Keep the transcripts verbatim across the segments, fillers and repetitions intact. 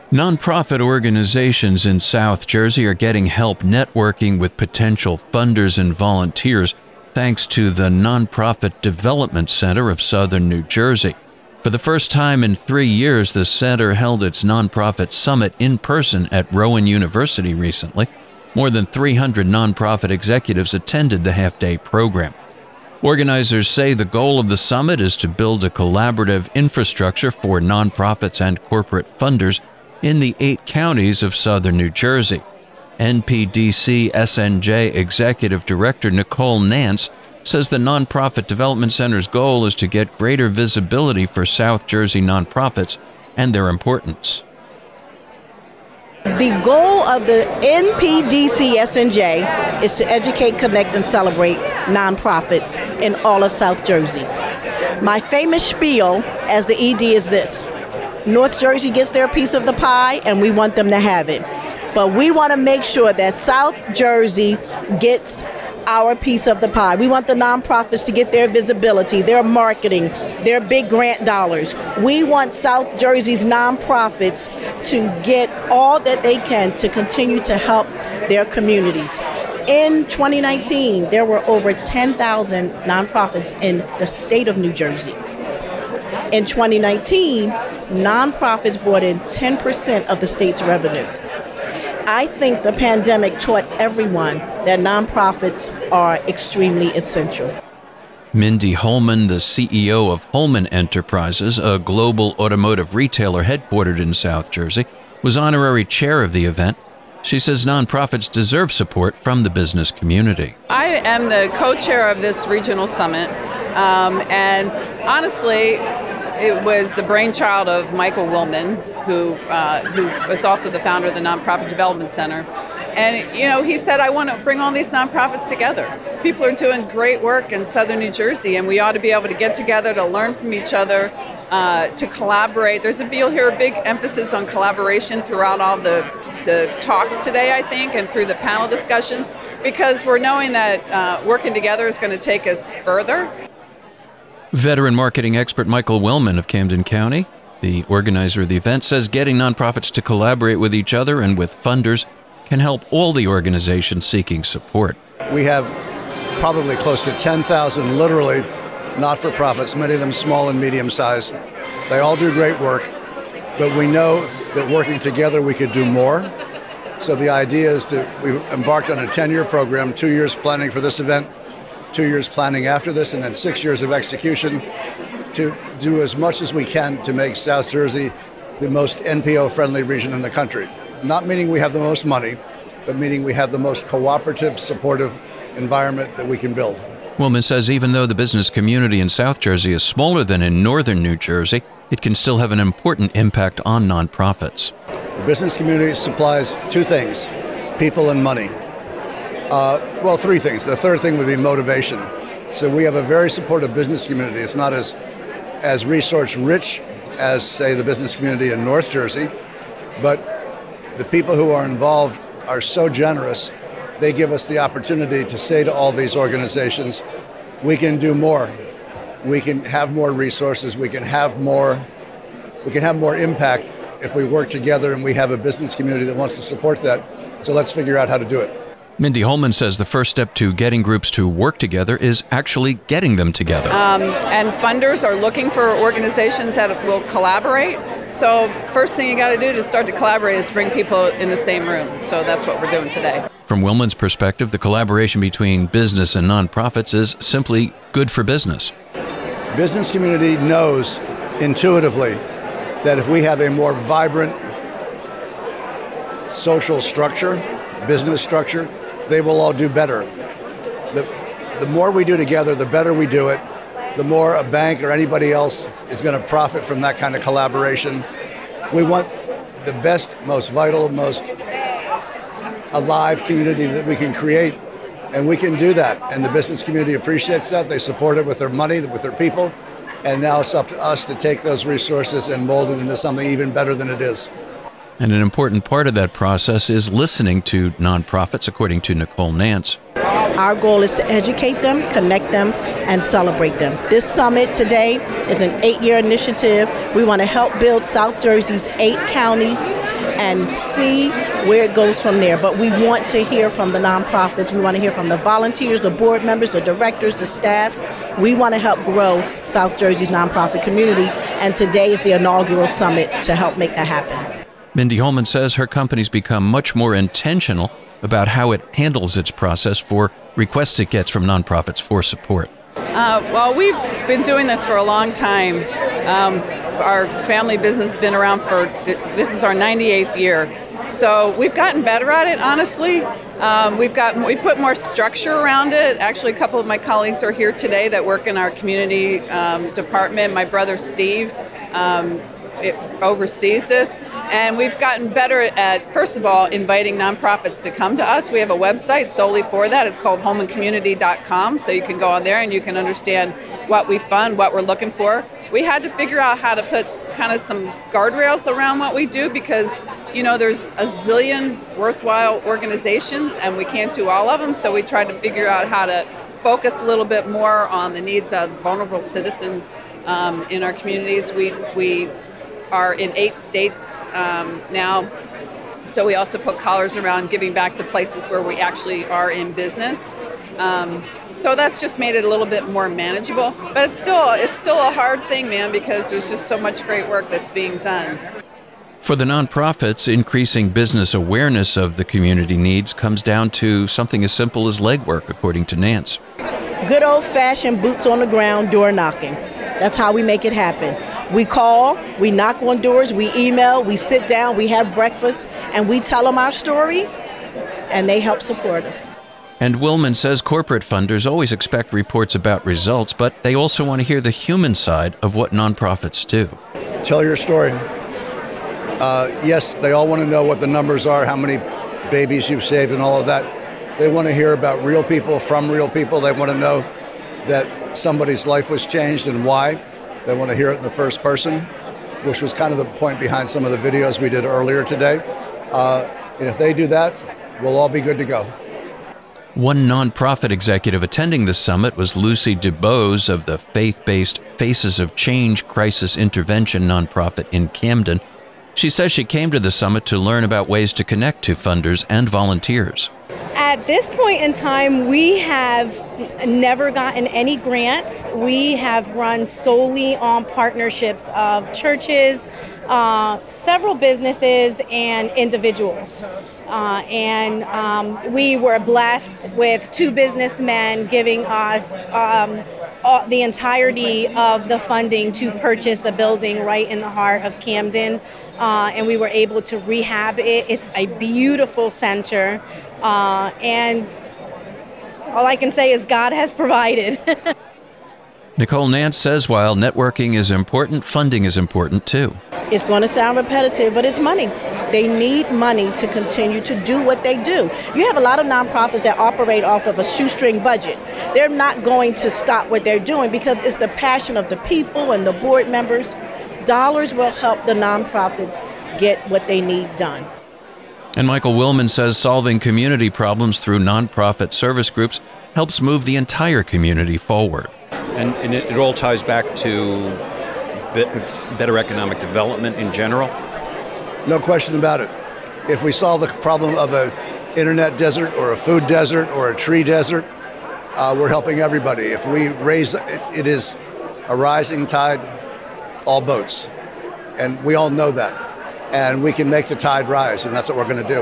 Nonprofit organizations in South Jersey are getting help networking with potential funders and volunteers thanks to the Nonprofit Development Center of Southern New Jersey. For the first time in three years, the center held its nonprofit summit in person at Rowan University recently. More than three hundred nonprofit executives attended the half-day program. Organizers say the goal of the summit is to build a collaborative infrastructure for nonprofits and corporate funders in the eight counties of southern New Jersey. N P D C S N J Executive Director Nicole Nance says the Nonprofit Development Center's goal is to get greater visibility for South Jersey nonprofits and their importance. The goal of the N P D C S N J is to educate, connect, and celebrate nonprofits in all of South Jersey. My famous spiel as the E D is this: North Jersey gets their piece of the pie, and we want them to have it. But we want to make sure that South Jersey gets our piece of the pie. We want the nonprofits to get their visibility, their marketing, their big grant dollars. We want South Jersey's nonprofits to get all that they can to continue to help their communities. In twenty nineteen, there were over ten thousand nonprofits in the state of New Jersey. In twenty nineteen, nonprofits brought in ten percent of the state's revenue. I think the pandemic taught everyone that nonprofits are extremely essential. Mindy Holman, the C E O of Holman Enterprises, a global automotive retailer headquartered in South Jersey, was honorary chair of the event. She says nonprofits deserve support from the business community. I am the co-chair of this regional summit, um, and honestly, it was the brainchild of Michael Willman, who uh, who was also the founder of the Nonprofit Development Center. And, you know, he said, I want to bring all these nonprofits together. People are doing great work in southern New Jersey, and we ought to be able to get together to learn from each other, uh, to collaborate. There's a, you'll hear a big emphasis on collaboration throughout all the, the talks today, I think, and through the panel discussions, because we're knowing that uh, working together is going to take us further. Veteran marketing expert Michael Willman of Camden County, the organizer of the event, says getting nonprofits to collaborate with each other and with funders can help all the organizations seeking support. We have probably close to ten thousand literally not-for-profits, many of them small and medium-sized. They all do great work, but we know that working together we could do more. So the idea is to, we embarked on a ten-year program, two years planning for this event, two years planning after this, and then six years of execution to do as much as we can to make South Jersey the most N P O-friendly region in the country. Not meaning we have the most money, but meaning we have the most cooperative, supportive environment that we can build. Willman says even though the business community in South Jersey is smaller than in northern New Jersey, it can still have an important impact on nonprofits. The business community supplies two things, people and money. Uh, well, three things. The third thing would be motivation. So we have a very supportive business community. It's not as, as resource rich as, say, the business community in North Jersey, but the people who are involved are so generous. They give us the opportunity to say to all these organizations, we can do more. We can have more resources. We can have more, we can have more impact if we work together, and we have a business community that wants to support that. So let's figure out how to do it. Mindy Holman says the first step to getting groups to work together is actually getting them together. Um, and funders are looking for organizations that will collaborate. So first thing you got to do to start to collaborate is bring people in the same room. So that's what we're doing today. From Willman's perspective, the collaboration between business and nonprofits is simply good for business. Business community knows intuitively that if we have a more vibrant social structure, business structure, they will all do better. The, the more we do together, the better we do it, the more a bank or anybody else is going to profit from that kind of collaboration. We want the best, most vital, most alive community that we can create, and we can do that. And the business community appreciates that. They support it with their money, with their people, and now it's up to us to take those resources and mold it into something even better than it is. And an important part of that process is listening to nonprofits, according to Nicole Nance. Our goal is to educate them, connect them, and celebrate them. This summit today is an eight-year initiative. We want to help build South Jersey's eight counties and see where it goes from there. But we want to hear from the nonprofits. We want to hear from the volunteers, the board members, the directors, the staff. We want to help grow South Jersey's nonprofit community, and today is the inaugural summit to help make that happen. Mindy Holman says her company's become much more intentional about how it handles its process for requests it gets from nonprofits for support. Uh, well, we've been doing this for a long time. Um, our family business has been around for, this is our ninety-eighth year. So we've gotten better at it, honestly. Um, we've gotten, we put more structure around it. Actually, a couple of my colleagues are here today that work in our community um, department. My brother Steve um, it oversees this. And we've gotten better at, first of all, inviting nonprofits to come to us. We have a website solely for that. It's called holman community dot com. So you can go on there and you can understand what we fund, what we're looking for. We had to figure out how to put kind of some guardrails around what we do because, you know, there's a zillion worthwhile organizations and we can't do all of them. So we tried to figure out how to focus a little bit more on the needs of vulnerable citizens um, in our communities. We we are in eight states um, now. So we also put collars around giving back to places where we actually are in business. Um, so that's just made it a little bit more manageable. But it's still it's still a hard thing, man, because there's just so much great work that's being done. For the nonprofits, increasing business awareness of the community needs comes down to something as simple as legwork, according to Nance. Good old-fashioned boots on the ground, door knocking. That's how we make it happen. We call, we knock on doors, we email, we sit down, we have breakfast, and we tell them our story, and they help support us. And Willman says corporate funders always expect reports about results, but they also want to hear the human side of what nonprofits do. Tell your story. Uh, yes, they all want to know what the numbers are, how many babies you've saved and all of that. They want to hear about real people from real people. They want to know that somebody's life was changed and why. They want to hear it in the first person, which was kind of the point behind some of the videos we did earlier today. Uh, and if they do that, we'll all be good to go. One nonprofit executive attending the summit was Lucy DuBose of the faith-based Faces of Change Crisis Intervention nonprofit in Camden. She says she came to the summit to learn about ways to connect to funders and volunteers. At this point in time, we have never gotten any grants. We have run solely on partnerships of churches, uh, several businesses, and individuals. Uh, and um, we were blessed with two businessmen giving us um, all, the entirety of the funding to purchase a building right in the heart of Camden. Uh, and we were able to rehab it. It's a beautiful center. Uh, and all I can say is God has provided. Nicole Nance says while networking is important, funding is important too. It's going to sound repetitive, but it's money. They need money to continue to do what they do. You have a lot of nonprofits that operate off of a shoestring budget. They're not going to stop what they're doing because it's the passion of the people and the board members. Dollars will help the nonprofits get what they need done. And Michael Willman says solving community problems through nonprofit service groups helps move the entire community forward. And, and it, it all ties back to better economic development in general. No question about it. If we solve the problem of an internet desert or a food desert or a tree desert, uh, we're helping everybody. If we raise, it, it is a rising tide, all boats. And we all know that. And we can make the tide rise, and that's what we're going to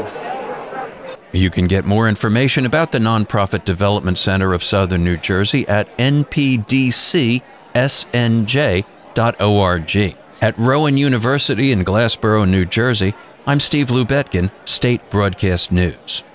do. You can get more information about the Nonprofit Development Center of Southern New Jersey at n p d c s n j dot org. At Rowan University in Glassboro, New Jersey, I'm Steve Lubetkin, State Broadcast News.